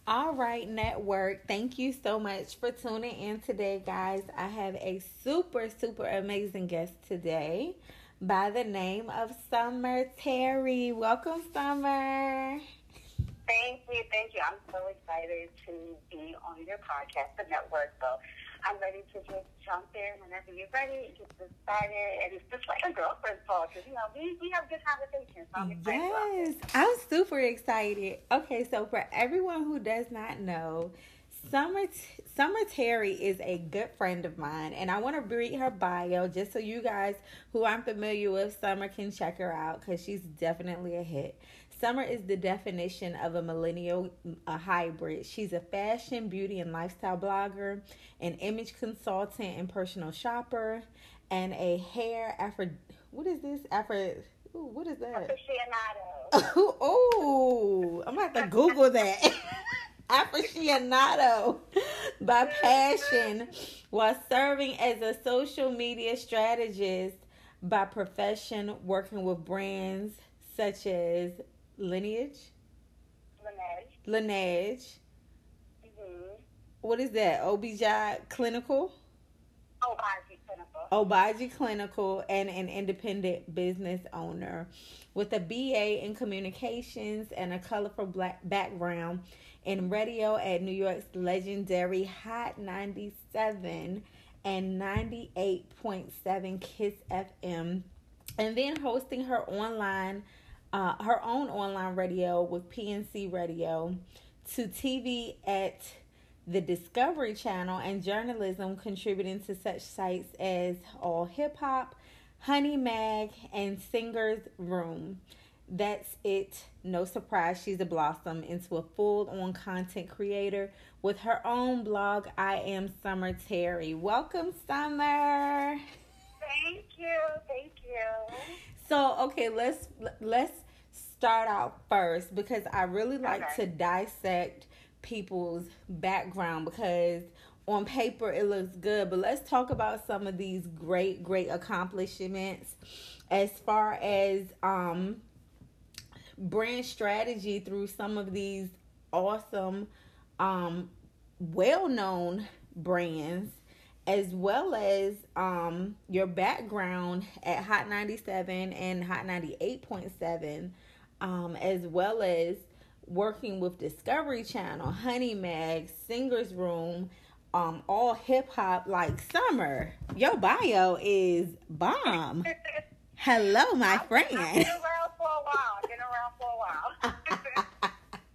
All right, network. Thank you so much for tuning in today, guys. I have a super amazing guest today by the name of Summer Terry. Welcome, Summer. Thank you. I'm so excited to be on your podcast, the network. So I'm ready to just jump in whenever you're ready, get this started. And it's just like a girlfriend talk because, we have good conversations. So I'm excited. Yes, I'm super excited. Okay, so for everyone who does not know, Summer Terry is a good friend of mine, and I want to read her bio just so you guys who aren't familiar with Summer can check her out because she's definitely a hit. Summer is the definition of a millennial hybrid. She's a fashion, beauty, and lifestyle blogger, an image consultant and personal shopper, and a hair Afro. What is this? What is that? Aficionado. Oh, I'm going to have to Google that. Aficionado by passion while serving as a social media strategist by profession, working with brands such as Laneige. Mm-hmm. What is that? Obiji Clinical? Obiji Clinical, and an independent business owner with a BA in communications and a colorful black background in radio at New York's legendary Hot 97 and 98.7 Kiss FM, and then hosting her own online radio with PNC Radio, to TV at the Discovery Channel, and journalism contributing to such sites as All Hip Hop, Honey Mag, and Singer's Room. That's it. No surprise, she's a blossom into a full-on content creator with her own blog, I Am Summer Terry. Welcome, Summer. Thank you. So, okay, let's start out first because I really like to dissect people's background because on paper it looks good, but let's talk about some of these great accomplishments as far as brand strategy through some of these awesome well-known brands, as well as your background at Hot 97 and Hot 98.7, as well as working with Discovery Channel, Honey Mag, Singer's Room, All Hip Hop. Like, Summer, your bio is bomb. Hello, my friend. I've been around for a while.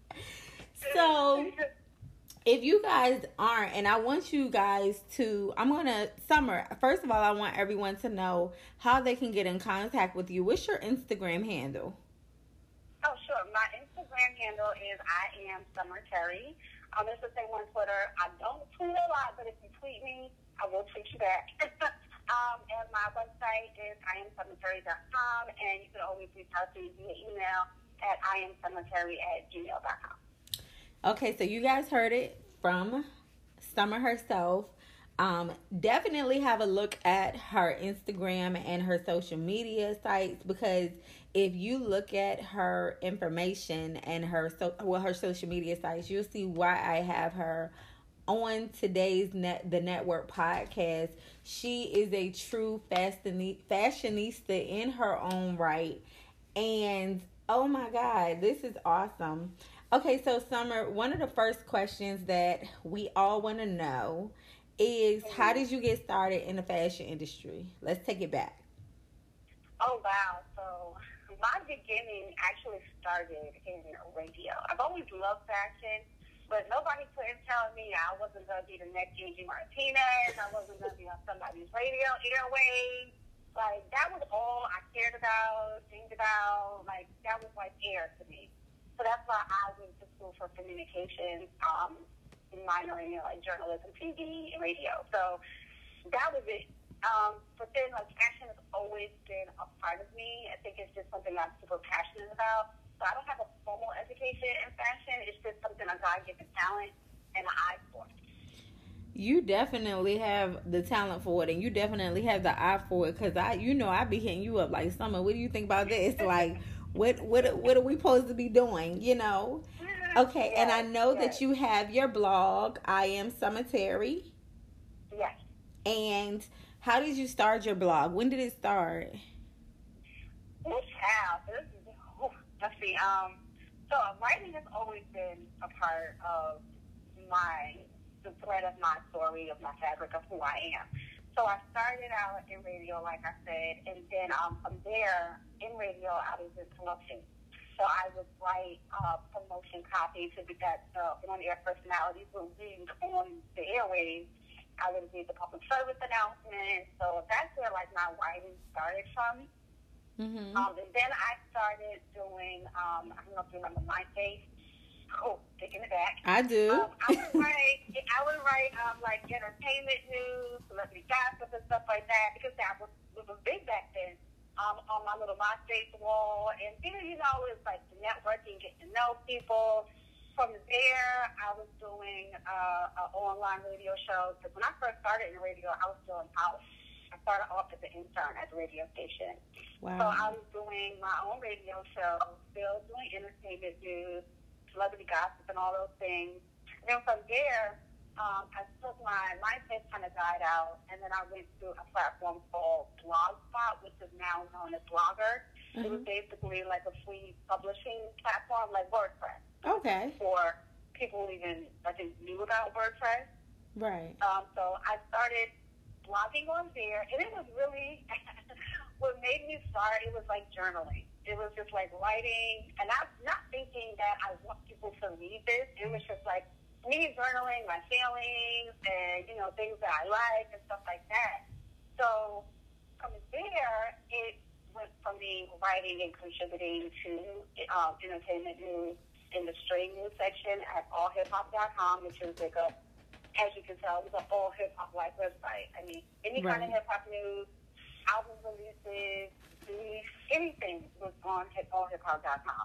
So, if you guys aren't, and I want you guys to, Summer, first of all, I want everyone to know how they can get in contact with you. What's your Instagram handle? Oh, sure. My Instagram handle is I Am Summer Terry. It's the same on Twitter. I don't tweet a lot, but if you tweet me, I will tweet you back. And my website is iamsummerterry.com, and you can always reach out to me via email at iamsummerterry@gmail.com. Okay, so you guys heard it from Summer herself. Definitely have a look at her Instagram and her social media sites, because if you look at her information and her social media sites, you'll see why I have her on today's the network podcast. She is a true fashionista in her own right, and oh my God, this is awesome. Okay, so Summer, one of the first questions that we all want to know is, how did you get started in the fashion industry? Let's take it back. Oh, wow. So my beginning actually started in radio. I've always loved fashion, but nobody couldn't tell me I wasn't going to be the next Gigi Martinez. I wasn't going to be on somebody's radio airwaves. Like, that was all I cared about, think about. Like, that was like air to me. So that's why I went to school for communications, minoring in like journalism, TV, and radio. So that was it. But then, like, fashion has always been a part of me. I think it's just something I'm super passionate about. So I don't have a formal education in fashion. It's just something a God-given talent and an eye for. You definitely have the talent for it, and you definitely have the eye for it. Cause I be hitting you up like, Summer, what do you think about this? Like, What are we supposed to be doing? You know. Okay, and I Yes, know yes, that you have your blog, I Am Cemetery. yes. And how did you start your blog? When did it start? This house, this is, let's see, so writing has always been a part of the thread of my story, of my fabric of who I am. So I started out in radio, like I said, and then from there, in radio, I was in promotion. So I would write promotion copy to be that on-air personalities would read on the airwaves. I would read the public service announcements. So that's where, like, my writing started from. Mm-hmm. And then I started doing, I don't know if you remember MySpace. Oh, taking it back. I do. I would write like entertainment news, celebrity gossip and stuff like that, because that was big back then. On my little MySpace wall, and then it's like networking, getting to know people. From there, I was doing an online radio show. Because when I first started in radio, I was still in college. I started off as an intern at the radio station. Wow. So I was doing my own radio show, still doing entertainment news, celebrity gossip, and all those things. And then from there, I took my MySpace kind of died out, and then I went to a platform called Blogspot, which is now known as Blogger. Mm-hmm. It was basically like a free publishing platform, like WordPress. Okay. For people who even, I think, knew about WordPress. Right. So I started blogging on there, and it was really what made me start. It was like journaling. It was just like writing, and I'm not thinking that I want people to read this. It was just like me journaling my feelings and things that I like and stuff like that. So from there, it went from me writing and contributing to entertainment news in the string news section at allhiphop.com, which is like as you can tell, it was an all hip hop like website. I mean, any kind of hip hop news, album releases, anything was on allhiphop.com.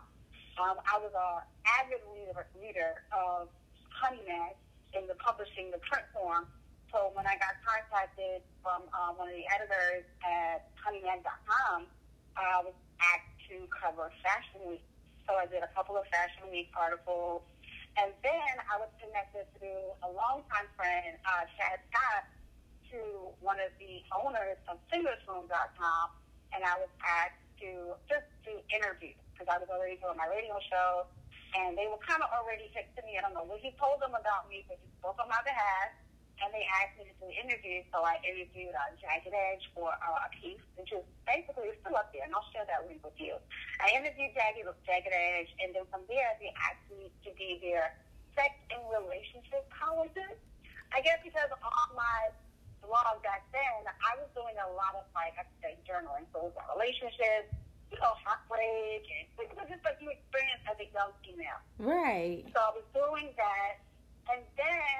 I was an avid reader of Honey Mag in the publishing, the print form. So when I got contacted from one of the editors at honeymag.com, I was asked to cover Fashion Week. So I did a couple of Fashion Week articles. And then I was connected through a longtime friend, Chad Scott, to one of the owners of SingersRoom.com, and I was asked to just do interviews because I was already doing my radio show, and they were kind of already texting me. I don't know what he told them about me, but he spoke on my behalf, and they asked me to do interviews. So I interviewed Jagged Edge for a piece, which is basically still up there, and I'll share that link with you. I interviewed Jagged Edge, and then from there they asked me to be their sex and relationship columnist. I guess because on my blog back then, I was doing a lot of, like I said, journaling. So it was about relationships, heartbreak, and it was just like you experience as a young female. Right. So I was doing that, and then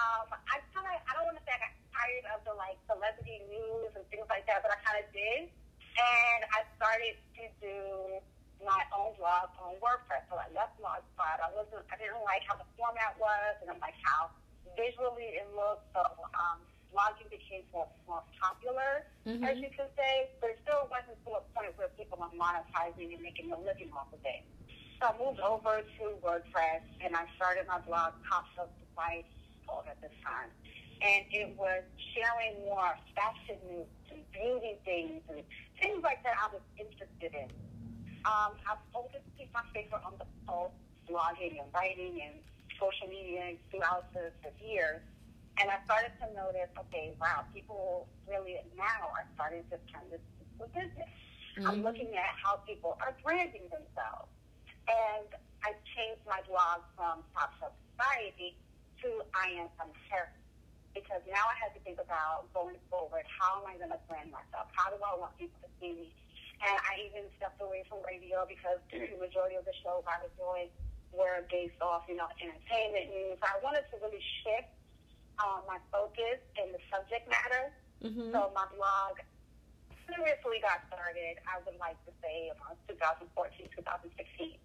I don't want to say I got tired of the like celebrity news and things like that, but I kind of did, and I started to do my own blog on WordPress. So I left Blogspot. I didn't like how the format was, and I'm like how visually it looked. So blogging became more popular, as you could say, but it still wasn't to a point where people are monetizing and making a living off of it. So I moved over to WordPress, and I started my blog, Pops Up the Fight, at this time. And it was sharing more fashion news and beauty things and things like that I was interested in. I've always keep my finger on the pulse, blogging and writing and social media throughout the years. And I started to notice, okay, wow, people really now are starting to turn this into a business. I'm looking at how people are branding themselves. And I changed my blog from Pops Up Society to I Am Cemetery. Because now I had to think about going forward, how am I going to brand myself? How do I want people to see me? And I even stepped away from radio because the majority of the shows I was doing were based off, entertainment news. I wanted to really shift my focus and the subject matter. So my blog seriously got started, I would like to say, around 2014, 2016.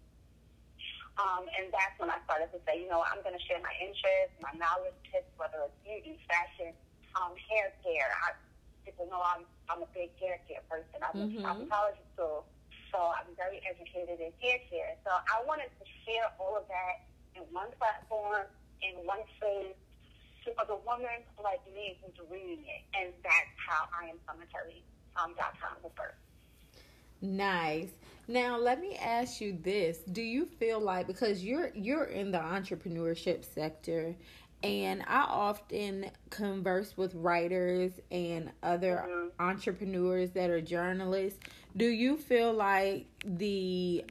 And that's when I started to say, I'm going to share my interests, my knowledge tips, whether it's beauty, fashion, hair care. People know I'm a big hair care person. I went to cosmetology school. So I'm very educated in hair care. So I wanted to share all of that in one platform, in one space, for the woman like me who's reading it. And that's how IamSummerTerry.com was birthed. Nice. Now let me ask you this: do you feel like, because you're in the entrepreneurship sector, and I often converse with writers and other entrepreneurs that are journalists, do you feel like the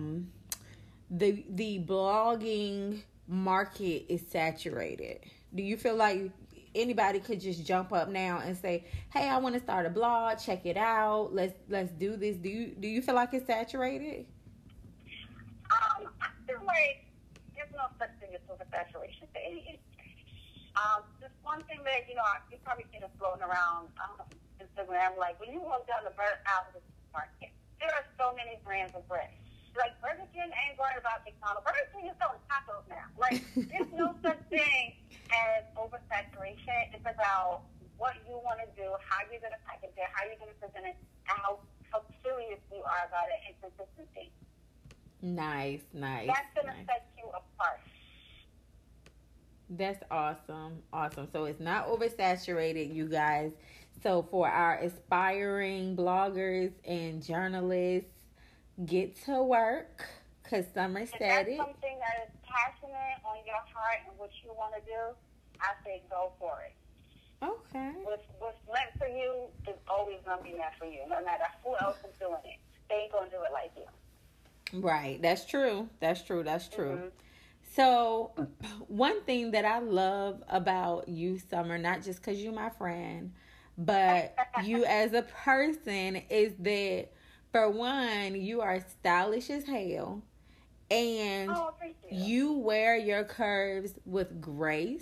blogging market is saturated? Do you feel like anybody could just jump up now and say, "Hey, I want to start a blog. Check it out. Let's do this." Do you feel like it's saturated? I feel like there's no such thing as oversaturation for any industry. Just one thing that you've probably seen it floating around Instagram, like when you walk down the out of the market, there are so many brands of bread. Like Burger King ain't worried about McDonald's. Burger King is selling tacos now. Like there's no such thing as oversaturation. It's about what you want to do, how you're going to package it, how you're going to present it, and how serious you are about it, and consistency. Nice. That's going to set you apart. That's awesome. So it's not oversaturated, you guys. So for our aspiring bloggers and journalists, get to work, because Summer said it. If that's something that is passionate on your heart and what you want to do, I say go for it. Okay. What's meant for you is always going to be meant for you, no matter who else is doing it. They ain't going to do it like you. Right. That's true. Mm-hmm. So one thing that I love about you, Summer, not just because you're my friend, but you as a person, is that, for one, you are stylish as hell, and you wear your curves with grace.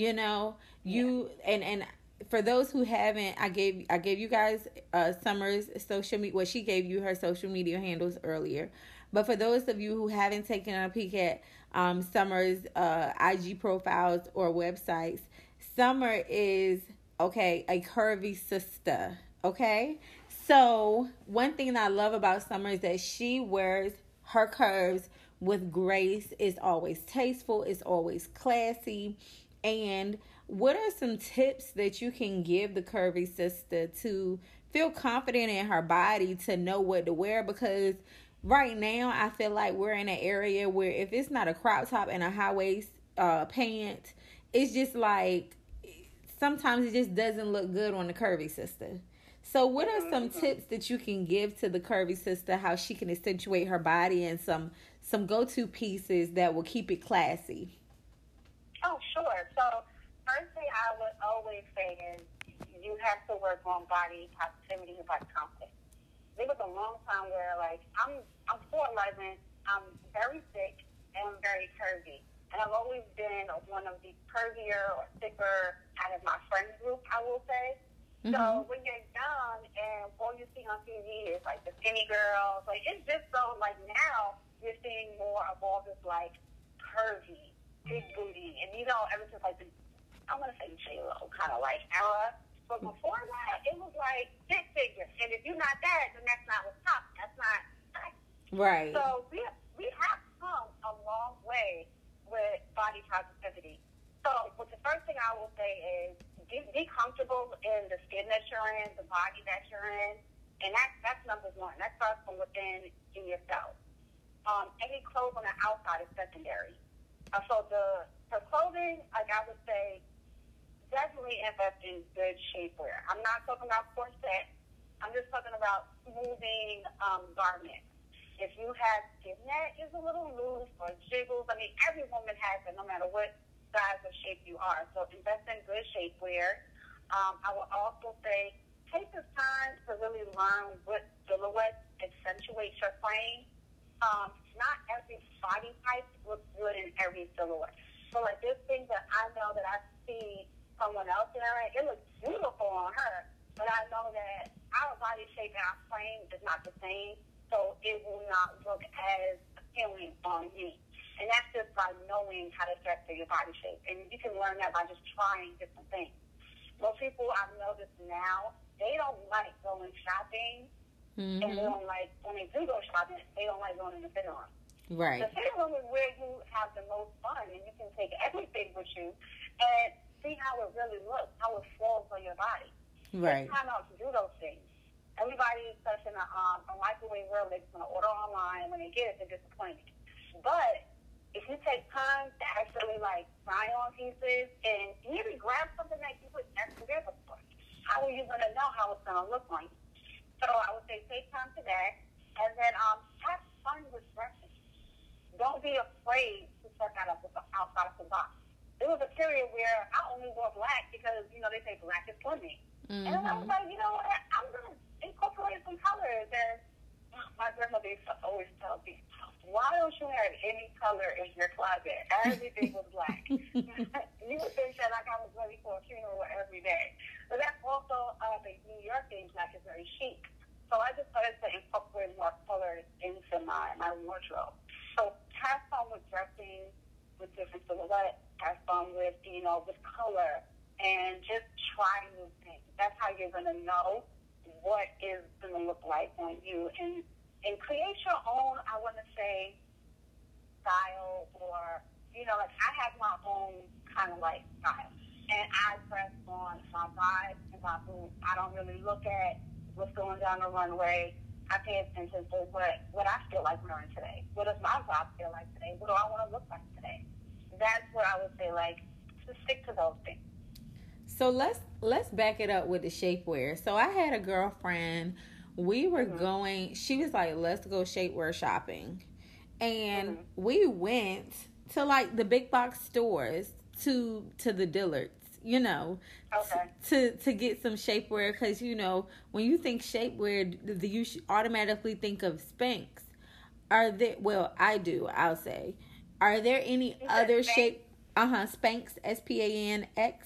And for those who haven't, I gave you guys Summer's social media. Well, she gave you her social media handles earlier, but for those of you who haven't taken a peek at Summer's IG profiles or websites, Summer is a curvy sister. Okay. So one thing that I love about Summer is that she wears her curves with grace. It's always tasteful. It's always classy. And what are some tips that you can give the curvy sister to feel confident in her body, to know what to wear? Because right now I feel like we're in an area where if it's not a crop top and a high waist pant, it's just like sometimes it just doesn't look good on the curvy sister. So what are some tips that you can give to the curvy sister, how she can accentuate her body, and some go-to pieces that will keep it classy? Oh, sure. So first thing I would always say is you have to work on body positivity and body confidence. There was a long time where, like, I'm 4'11", I'm very thick, and I'm very curvy. And I've always been one of the curvier or thicker out of my friend group, I will say. Mm-hmm. So when you're young and all you see on TV is like the skinny girls, like it's just so like now you're seeing more of all this like curvy, big booty, and ever since like I'm gonna say J-Lo kind of like era. But before that, it was like six figures, and if you're not that, then that's not what's top. That's not right. So we have come a long way with body positivity. So the first thing I will say is be comfortable in the skin that you're in, the body that you're in, and that's number one. That starts from within in yourself. Any clothes on the outside is secondary. For clothing, like I would say, definitely invest in good shapewear. I'm not talking about corset. I'm just talking about smoothing garments. If you have skin that is a little loose or jiggles, I mean, every woman has it, no matter what size or shape you are. So invest in good shapewear. I will also say take the time to really learn what silhouette accentuates your frame. Not every body type looks good in every silhouette. So like this thing that I know that I see someone else wearing, it looks beautiful on her, but I know that our body shape and our frame is not the same, so it will not look as appealing on me. And that's just by knowing how to dress for your body shape. And you can learn that by just trying different things. Most people I've noticed now, they don't like going shopping And they don't like, when they do go shopping, they don't like going in the fitting room. Right. The fitting room is where you have the most fun, and you can take everything with you and see how it really looks, how it falls on your body. Right. It's time out to do those things. Everybody is such in a microwave world, they're going to order online, and when they get it, they're disappointed. But if you take time to actually, like, try on pieces and maybe grab something that you would never wear before, how are you going to know how it's going to look like? So I would say take time to that, and then have fun with dressing. Don't be afraid to step outside of the box. There was a period where I only wore black because, you know, they say black is slimming. And I was like, you know what, I'm going to incorporate some colors. And my grandmother used to always tell me, why don't you have any color in your closet? Everything was black. You would think that like I was ready for a funeral every day. But that's also the New York thing, black is very chic. So I just started to incorporate more colors into my wardrobe. So have fun with dressing, with different silhouettes, have fun with, you know, with color, and just try new things. That's how you're going to know what is going to look like on you. And create your own, I want to say, style, or, you know, like I have my own kind of like style. And I dress on my vibe and my mood. I don't really look at what's going down the runway. I pay attention to what I feel like wearing today. What does my vibe feel like today? What do I want to look like today? That's what I would say, like, to stick to those things. So let's back it up with the shapewear. So I had a girlfriend. We were going. She was like, "Let's go shapewear shopping," and we went to like the big box stores to the Dillards. You know, to get some shapewear, because you know when you think shapewear, you automatically think of Spanx. Are there? Well, I do. I'll say. Are there any other shape? Spanx, SPANX.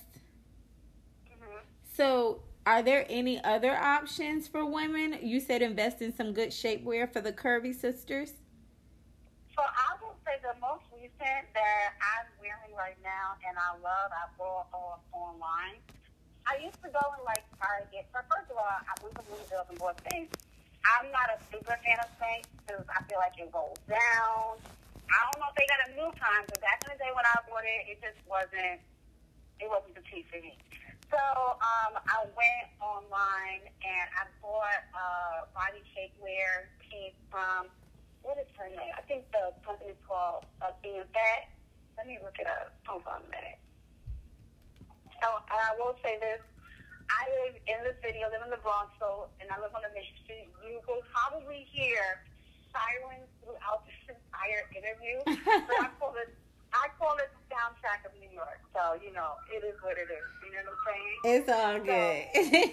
So, are there any other options for women? You said invest in some good shapewear for the curvy sisters. So I will say the most recent that I'm wearing right now, and I bought off online. I used to go and like Target. But first of all, I went to Bloomingdale's and bought Spanx. I'm not a super fan of Spanx because I feel like it rolls down. I don't know if they got a new kind, but back in the day when I bought it, it just wasn't the tea for me. So I went online and I bought body shapewear piece from, what is her name? I think the company's called Being Fat. Let me look it up. Hold on a minute. So I will say this. I live in the city, I live in the Bronx, and I live on the Mission Street. You will probably hear sirens throughout this entire interview. But I call it the soundtrack of New York. So, you know, it is what it is. You know what I'm saying? It's all good.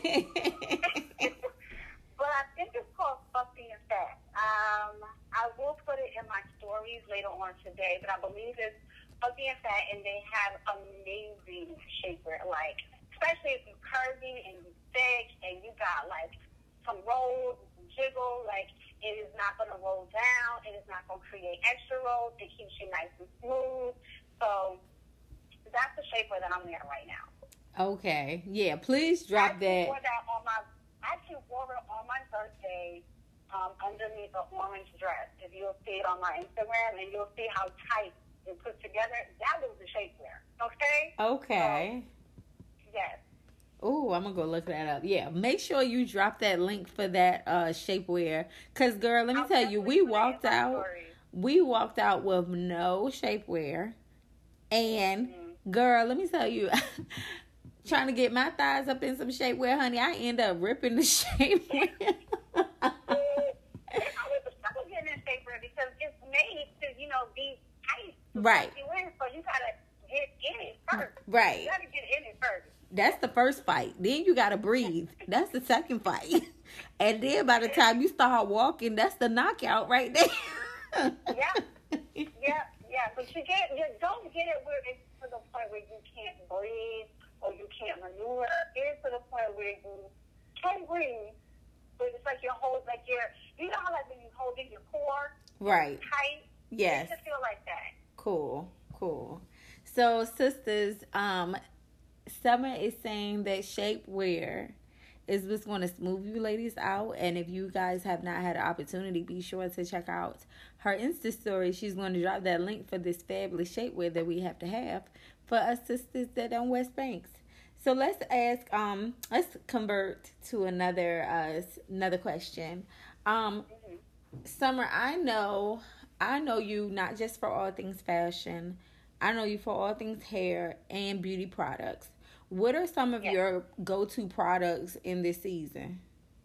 But I think it's called Fussy and Fat. I will put it in my stories later on today, but I believe it's Fussy and Fat, and they have amazing shapewear. Like, especially if you're curvy and you're thick and you got, like, some rolls, jiggle, like, it is not going to roll down. It is not going to create extra rolls. It keeps you nice and smooth. So that's the shapewear that I'm wearing right now. Okay. Yeah, please drop that. I actually wore it on my birthday underneath an orange dress. If you'll see it on my Instagram, and you'll see how tight it put together, that was the shapewear. Okay? Okay. So, yes. Oh, I'm going to go look that up. Yeah, make sure you drop that link for that shapewear. Because, girl, let me tell you, we walked out with no shapewear. And, girl, let me tell you, trying to get my thighs up in some shapewear, honey, I end up ripping the shapewear. I was getting in shapewear because it's made to, you know, be tight. Right. So you got to get in it first. Right. You got to get in it first. That's the first fight. Then you got to breathe. That's the second fight. And then by the time you start walking, that's the knockout right there. Yeah. But you don't get it where it's to the point where you can't breathe or you can't maneuver. It is to the point where you can breathe, but it's like you know how like when you hold in your core, right? Tight. Yes. It just feel like that. Cool. So, sisters, Summer is saying that shapewear is what's going to smooth you ladies out. And if you guys have not had an opportunity, be sure to check out her Insta story. She's going to drop that link for this fabulous shapewear that we have to have for us sisters that on West Banks. So let's convert to another question. Summer, I know you not just for all things fashion. I know you for all things hair and beauty products. What are some of your go-to products in this season?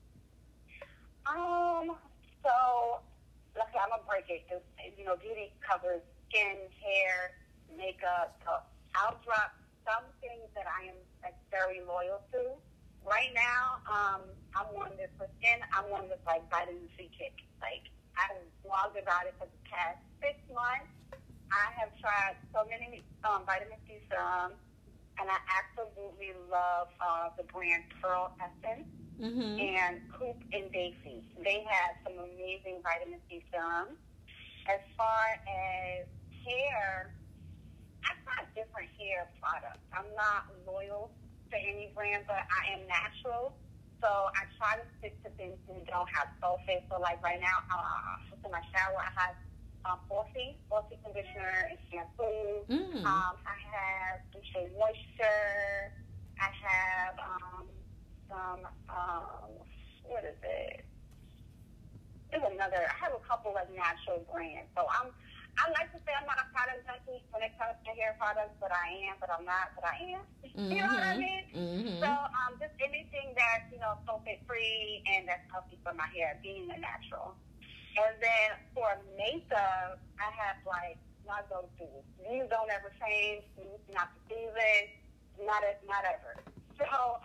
So, let's say I'm gonna break it because beauty covers skin, hair, makeup. So I'll drop some things that I am very loyal to. Right now, I'm one that's for skin. I'm one that's like vitamin C kick. Like I've blogged about it for the past 6 months. I have tried so many vitamin C serums, and I absolutely love the brand Pearl Essence and Coop and Daisy. They have some amazing vitamin C serums. As far as hair, I've got different hair products. I'm not loyal to any brand, but I am natural. So I try to stick to things that don't have sulfate. So like right now, in my shower, I have Fossi conditioner and shampoo. I have Shea Moisture. I have some, what is it? There's another, I have a couple of natural brands. So I like to say I'm not a product junkie when it comes to hair products, but I am, but I'm not, but I am. You know what I mean? So just anything that's, sulfate free and that's healthy for my hair, being a natural. And then for makeup, I have like my go-to. These don't ever change. Not the season. Not ever. So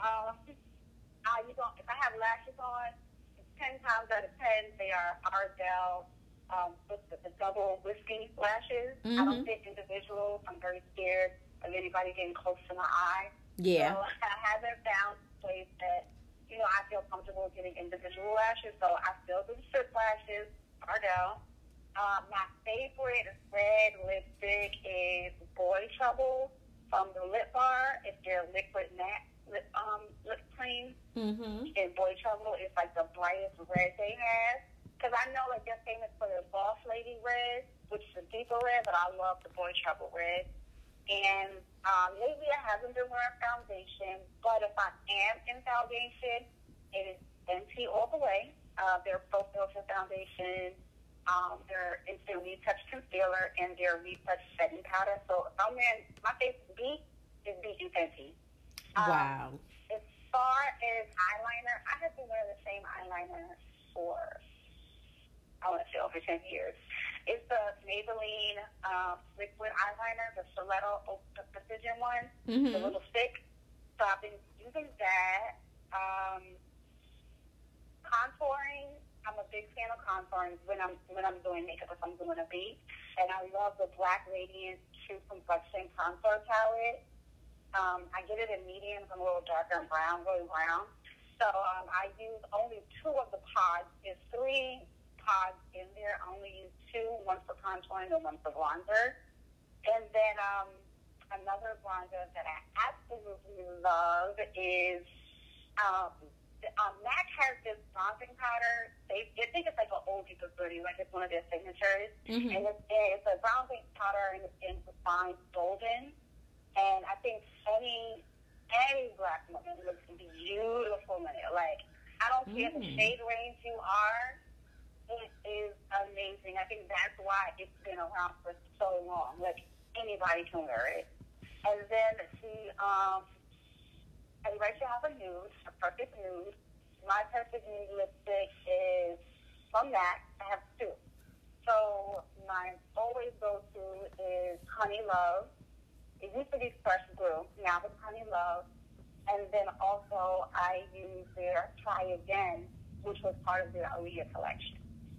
if I have lashes on, 10 times out of 10 they are Ardell with the double wispy lashes. I don't fit individuals. I'm very scared of anybody getting close to my eye. Yeah. So I haven't found a place that I feel comfortable getting individual lashes, so I still do strip lashes, Ardell. My favorite red lipstick is Boy Trouble from the Lip Bar. It's their liquid matte lip cream. And Boy Trouble is like the brightest red they have. Because I know like they're famous for their Boss Lady red, which is a deeper red, but I love the Boy Trouble red. And lately I haven't been wearing foundation, but if I am in foundation, it is NT all the way. Their Pro Filter foundation, their Instant Retouch concealer, and their Retouch setting powder. So if I'm in, my face beat is beat and Fenty. Wow. As far as eyeliner, I have been wearing the same eyeliner for, I want to say, over 10 years. It's the Maybelline liquid eyeliner, the Stiletto Precision one, the little stick. So I've been using that. Contouring, I'm a big fan of contouring when I'm doing makeup if I'm doing a beat. And I love the Black Radiance True Complexion Contour Palette. I get it in mediums. I'm a little darker and brown, really brown. So I use only 2 of the pods. There's 3 pods in there. I only use 2, one for contouring and one for bronzer. And then another bronzer that I absolutely love is MAC has this bronzing powder. They think it's like an oldie but goodie, like it's one of their signatures. And it's a bronzing powder and it's in refined golden. And I think any black woman looks beautiful in it. Like, I don't care the shade range you are. It is amazing. I think that's why it's been around for so long. Like, anybody can wear it. And then everybody should have a nude, a perfect nude. My perfect nude lipstick is from MAC. I have 2. So my always go-to is Honey Love. It used to be Fresh Brew. Now it's Honey Love. And then also I use their Try Again, which was part of their Aaliyah collection.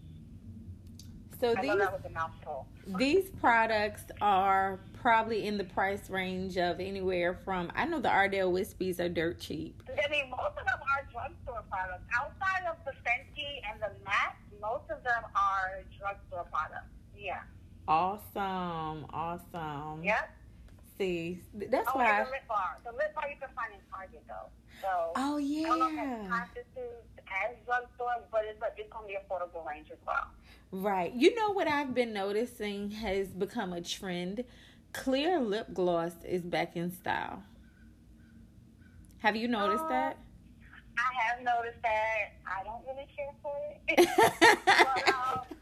So I know that was a mouthful. These products are probably in the price range of anywhere from, I know the Ardell Wispies are dirt cheap. I mean, most of them are drugstore products. Outside of the Fenty and the MAC, most of them are drugstore products. Yeah. Awesome. Yep. see. That's Oh, why. and the lip bar. The lip bar you can find in Target, though. So, Oh, I don't know if yeah. that constitutes as drugstore, but it's on the affordable range as well. Right. You know what I've been noticing has become a trend? Clear lip gloss is back in style. Have you noticed that? I have noticed that. I don't really care for it. But,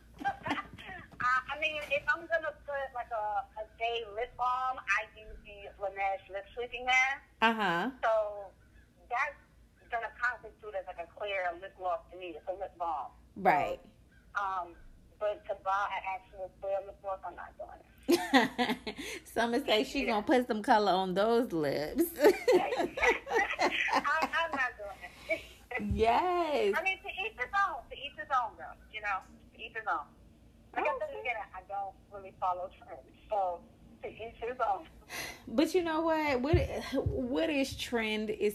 I mean, if I'm going to put like a day lip balm, I use the Laneige lip sleeping mask. Uh-huh. So that's going to constitute as like a clear lip gloss to me. It's a lip balm. Right. So, but to buy an actual clear lip gloss, I'm not doing it. Some say she's going to put some color on those lips. I'm not doing it. Yes. I mean, to each his own. To each his own, girl. You know, to each his own. Like I said again, I don't really follow trends. So, to each his own. But you know what? What is trend? Is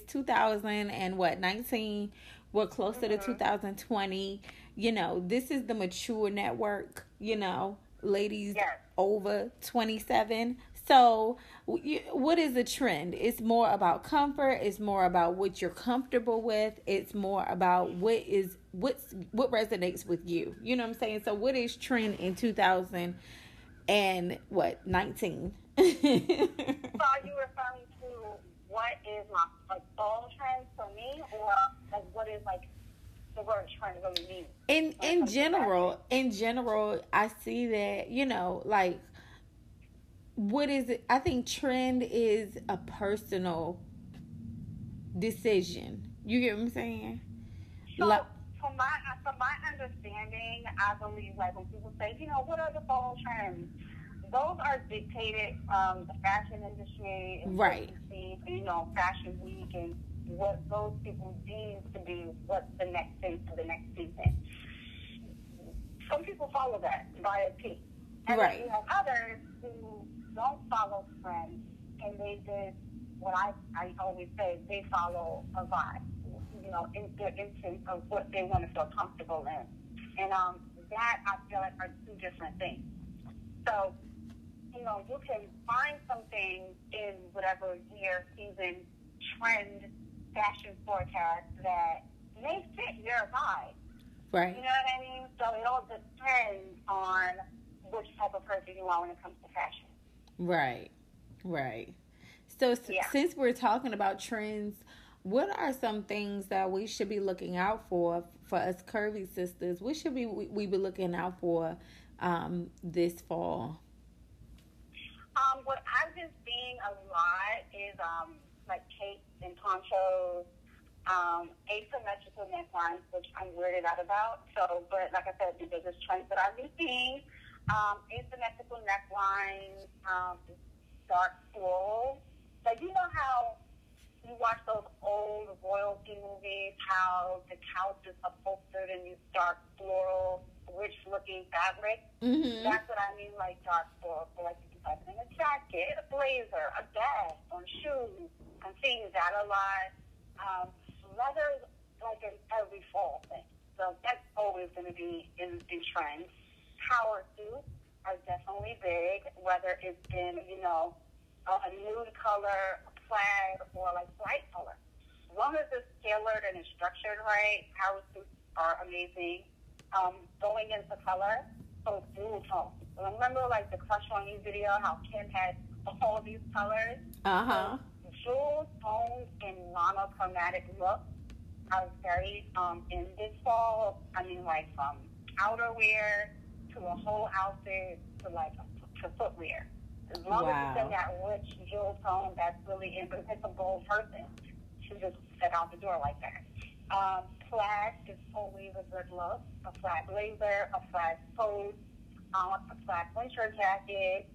2019? We're closer to 2020. You know, this is the mature network, you know, ladies over 27. So, what is a trend? It's more about comfort. It's more about what you're comfortable with. It's more about what resonates with you. You know what I'm saying? So, what is trend in 2019? So, are you referring to what is like fall trends for me, or like what is like the word trend really means? In general, I see that, you know, like, what is it? I think trend is a personal decision. You get what I'm saying? So, from my understanding, I believe like when people say, you know, what are the fall trends? Those are dictated from the fashion industry, and right? You know, Fashion Week, and what those people deem to be what's the next thing for the next season. Some people follow that by a P, and then you have others who don't follow trends, and they did what I always say, they follow a vibe, you know, in their instinct of what they want to feel comfortable in. And that, I feel like, are two different things. So, you know, you can find something in whatever year, season, trend, fashion forecast that may fit your vibe. Right. You know what I mean? So it all depends on which type of person you are when it comes to fashion. Right. So since we're talking about trends, what are some things that we should be looking out for us curvy sisters? What should we be looking out for this fall? What I've been seeing a lot is like capes and ponchos, asymmetrical necklines, which I'm weirded out about. So, but like I said, the biggest trends that I've been seeing, asymmetrical necklines, dark floral. Like, you know how you watch those old royalty movies, how the couch is upholstered in these dark floral, rich-looking fabric? Mm-hmm. That's what I mean, like dark floral. So, like, you can type in a jacket, a blazer, a bag, on shoes. I'm seeing that a lot. Leather, like in every fall thing. So that's always going to be in trend. Power suits are definitely big, whether it's in, you know, a nude color, a plaid, or like light color. As long as it's tailored and it's structured right, power suits are amazing. Going into color, so dual tone. Remember like the Crush on You video, how Kim had all these colors? Uh-huh. Jewel tones and monochromatic looks are very in this fall. I mean, like from outerwear to a whole outfit to like to footwear. As long as it's in that rich jewel tone, that's really in. But if it's a bold person, she just set out the door like that. Plaid is always a good look. A flat blazer, a flat coat, a flat winter jacket,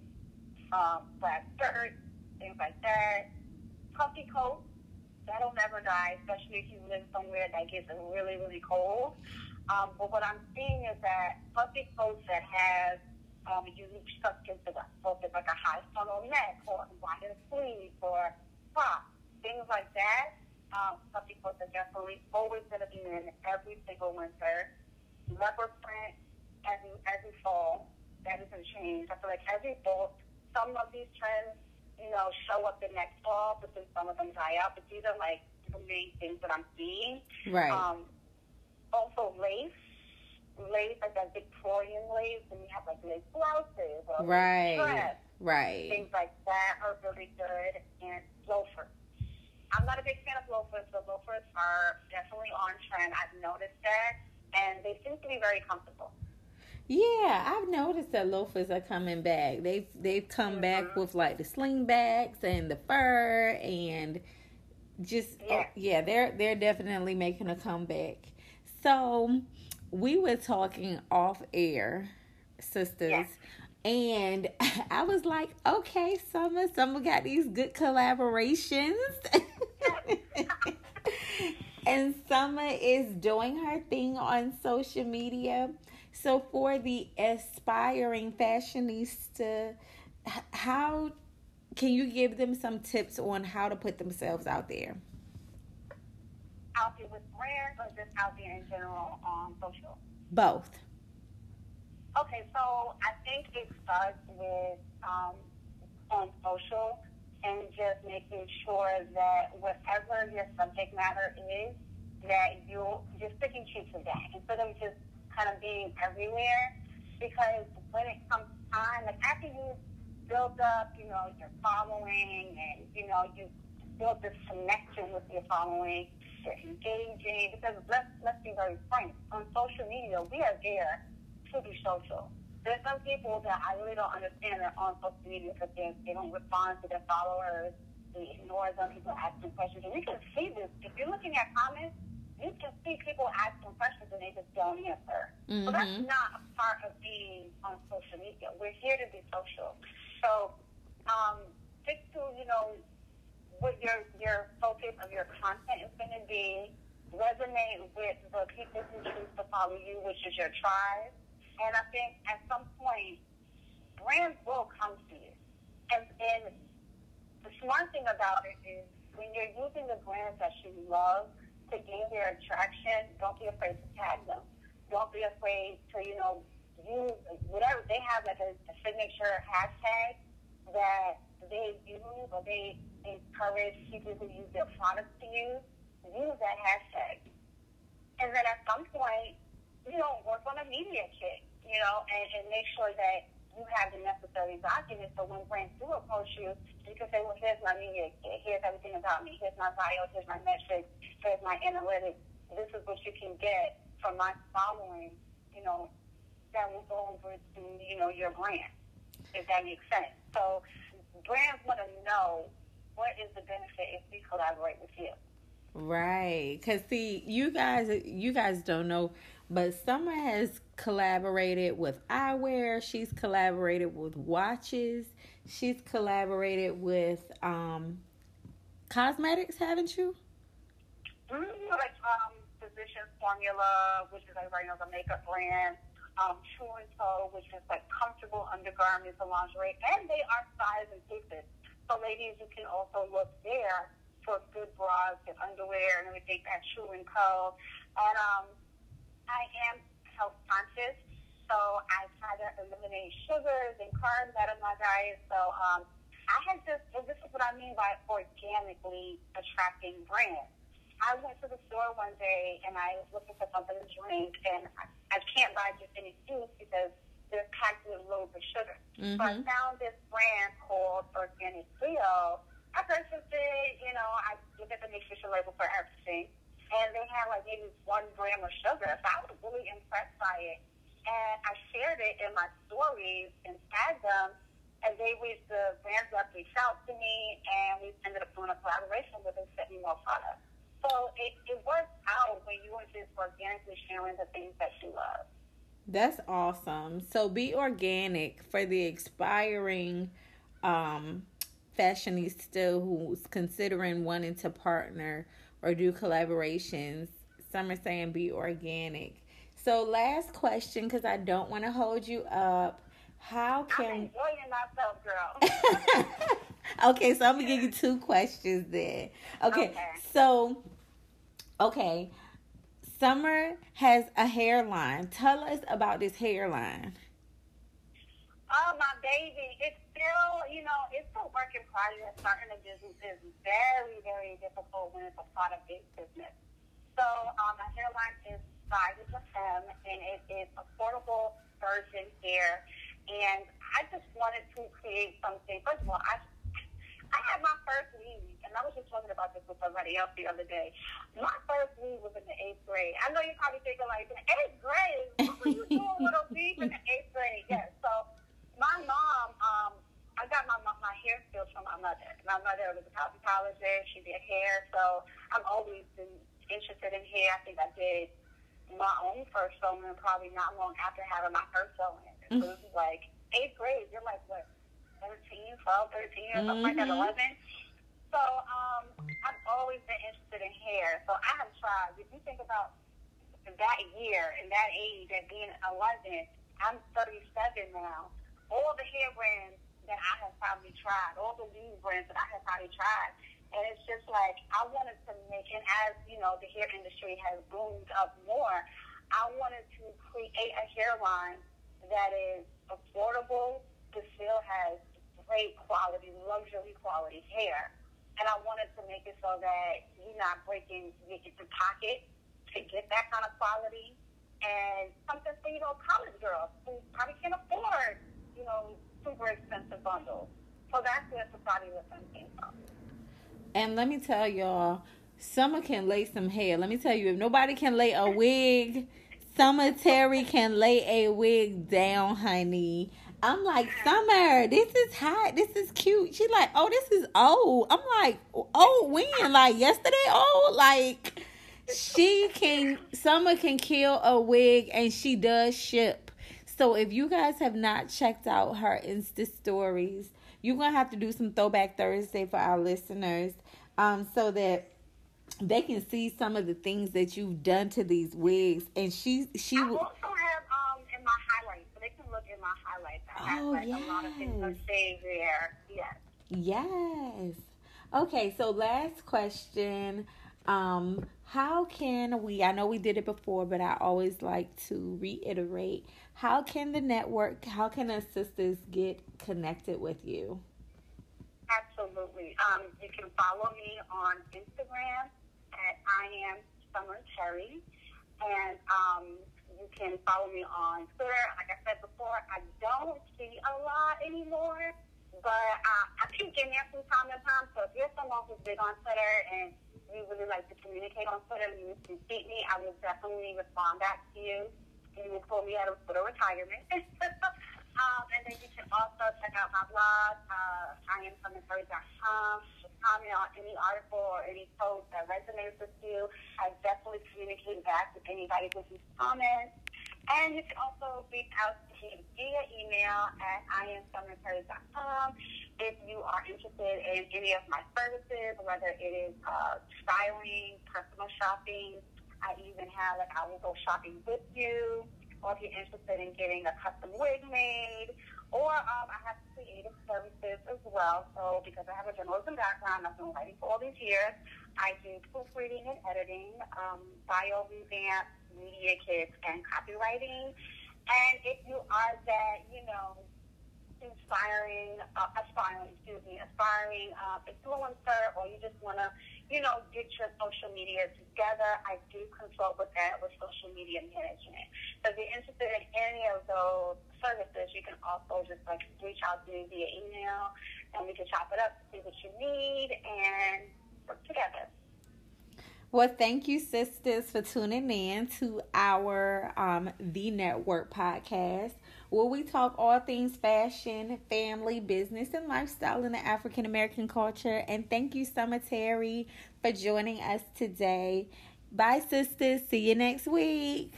flat skirt, things like that. Puffy coat, that'll never die, especially if you live somewhere that gets really, really cold. But what I'm seeing is that puffy coats that have unique structures to them, so if it's like a high funnel neck or wider sleeve or top, things like that, puffy coats are definitely always going to be in every single winter. Leopard print every fall, that doesn't change. I feel like every fall, some of these trends show up the next fall, but then some of them die out. But these are like the main things that I'm seeing. Right. Also lace, like that Victorian lace, and you have like lace blouses or right, dress, right. Things like that are really good. And loafers. I'm not a big fan of loafers, but loafers are definitely on trend. I've noticed that, and they seem to be very comfortable. Yeah, I've noticed that loafers are coming back. They've come back with like the slingbacks and the fur and just they're definitely making a comeback. So we were talking off air, sisters, and I was like, okay, Summer got these good collaborations. And Summer is doing her thing on social media. So for the aspiring fashionista, how can you give them some tips on how to put themselves out there? Out there with brands or just out there in general on social? Both. Okay, so I think it starts with on social and just making sure that whatever your subject matter is, that you're sticking true to that instead of just kind of being everywhere. Because when it comes time, like after you build up, your following and, you build this connection with your following, you're engaging. Because let's be very frank, on social media, we are there to be social. There's some people that I really don't understand that on social media because they don't respond to their followers. They ignore them. People ask them questions. And you can see this. If you're looking at comments, you can see people asking questions and they just don't answer. Mm-hmm. So that's not a part of being on social media. We're here to be social. So stick to, what your focus of your content is going to be. Resonate with the people who choose to follow you, which is your tribe. And I think at some point, brands will come to you. And the smart thing about it is when you're using the brands that you love to gain their attraction, don't be afraid to tag them. Don't be afraid to, use whatever. They have like a signature hashtag that they use or they encourage people who use their products to use. Use that hashtag. And then at some point, work on a media kit, and make sure that you have the necessary documents so when brands do approach you, you can say, well, here's my media kit, here's everything about me, here's my bio, here's my metrics, here's my analytics, this is what you can get from my following, that will go over to, your brand, if that makes sense. So brands want to know what is the benefit if we collaborate with you. Right, because see, you guys don't know, but Summer has collaborated with eyewear. She's collaborated with watches. She's collaborated with cosmetics, haven't you? Like Physicians Formula, which is everybody knows a makeup brand. True and Toe, which is like comfortable undergarments and lingerie, and they are size inclusive. So ladies, you can also look there for good bras and underwear and everything at True and Co. And I am health conscious, so I try to eliminate sugars and carbs out of my diet. So I had this is what I mean by organically attracting brands. I went to the store one day and I was looking for something to drink, and I can't buy just any juice because they're packed with loads of sugar. Mm-hmm. So I found this brand called Organic Cleo. I purchased it, I looked at the nutrition label for everything, and they had like maybe 1 gram of sugar. So I was really impressed by it. And I shared it in my stories and tagged them, and the brands up reached out to me, and we ended up doing a collaboration with them, sent me more products. So it works out when you are just organically sharing the things that you love. That's awesome. So be organic for the aspiring fashionista who's considering wanting to partner or do collaborations. Some are saying be organic. So last question, because I don't want to hold you up. How can... I'm enjoying myself, girl. Okay, so I'm going to give you 2 questions then. Okay. So, Summer has a hairline. Tell us about this hairline. Oh, my baby. It's still, it's a work in progress. everybody that's starting a business is very, very difficult when it's a product-based business. So my hairline is Sky with a M, and it is affordable virgin hair. And I just wanted to create something. First of all, I had my first weave, and I was just talking about this with somebody else the other day. My first weave was in the 8th grade. I know you're probably thinking, like, in the 8th grade? What were you doing with a weave in the 8th grade? Yes. So my mom, I got my hair skills from my mother. My mother was a cosmetologist. She did hair. So I've always been interested in hair. I think I did my own first sewing probably not long after having my first sewing. So this is like 8th grade. You're like, what, 13, 12, 13, or something like that, 11? So I've always been interested in hair. So I have tried. If you think about that year and that age at being 11, I'm 37 now. All the hair brands that I have probably tried, all the weave brands that I have probably tried, and it's just like I wanted to make, and as you know, the hair industry has boomed up more, I wanted to create a hairline that is affordable, but still has great quality, luxury quality hair. And I wanted to make it so that you're not breaking your pocket to get that kind of quality. And something for, college girls who probably can't afford, super expensive bundles. So that's where Safari Listen came from. And let me tell y'all, Summer can lay some hair. Let me tell you, if nobody can lay a wig, Summer Terry can lay a wig down, honey. I'm like, Summer, this is hot. This is cute. She's like, oh, this is old. I'm like, oh, when? Like yesterday old? Like, Summer can kill a wig, and she does ship. So if you guys have not checked out her Insta stories, you're going to have to do some Throwback Thursday for our listeners, so that they can see some of the things that you've done to these wigs. And she I also have in my highlights, so they can look in my highlights. I have yes. a lot of things to say there. Yes. Yes. Okay, so last question. How can we, I know we did it before, but I always like to reiterate, how can our sisters get connected with you? Absolutely. You can follow me on Instagram at I am Summer Terry, and you can follow me on Twitter. Like I said before, I don't see a lot anymore, but I peek in there from time to time. So if you're someone who's big on Twitter and you really like to communicate on Twitter, you can tweet me. I will definitely respond back to you. You will pull me out of Twitter retirement. And then you can also check out my blog, IamSummerTerry.com. Comment on any article or any post that resonates with you. I definitely communicate back with anybody with these comments. And you can also reach out to me via email at IamSummerTerry.com if you are interested in any of my services, whether it is styling, personal shopping. I even have, I will go shopping with you. Or if you're interested in getting a custom wig made, or I have creative services as well. So because I have a journalism background, I've been writing for all these years. I do proofreading and editing, bio revamp, media kits, and copywriting. And if you are that, aspiring influencer, or you just want to, get your social media together, I do consult with that with social media management. So if you're interested in any of those services, you can also just reach out to me via email, and we can chop it up, see what you need, and work together. Well, thank you, sisters, for tuning in to our The Network podcast, where we talk all things fashion, family, business, and lifestyle in the African American culture. And thank you, Summer Terry, for joining us today. Bye, sisters. See you next week.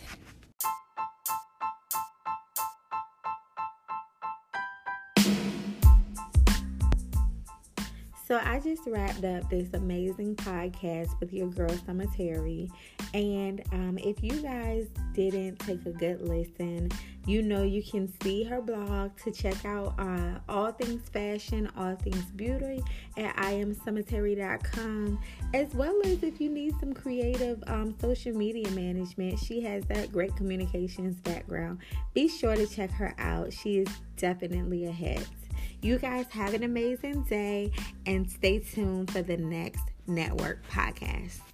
So I just wrapped up this amazing podcast with your girl, Summer Terry. And if you guys didn't take a good listen, you can see her blog to check out all things fashion, all things beauty at IamSummerTerry.com, as well as if you need some creative social media management. She has that great communications background. Be sure to check her out. She is definitely a hit. You guys have an amazing day and stay tuned for the next network podcast.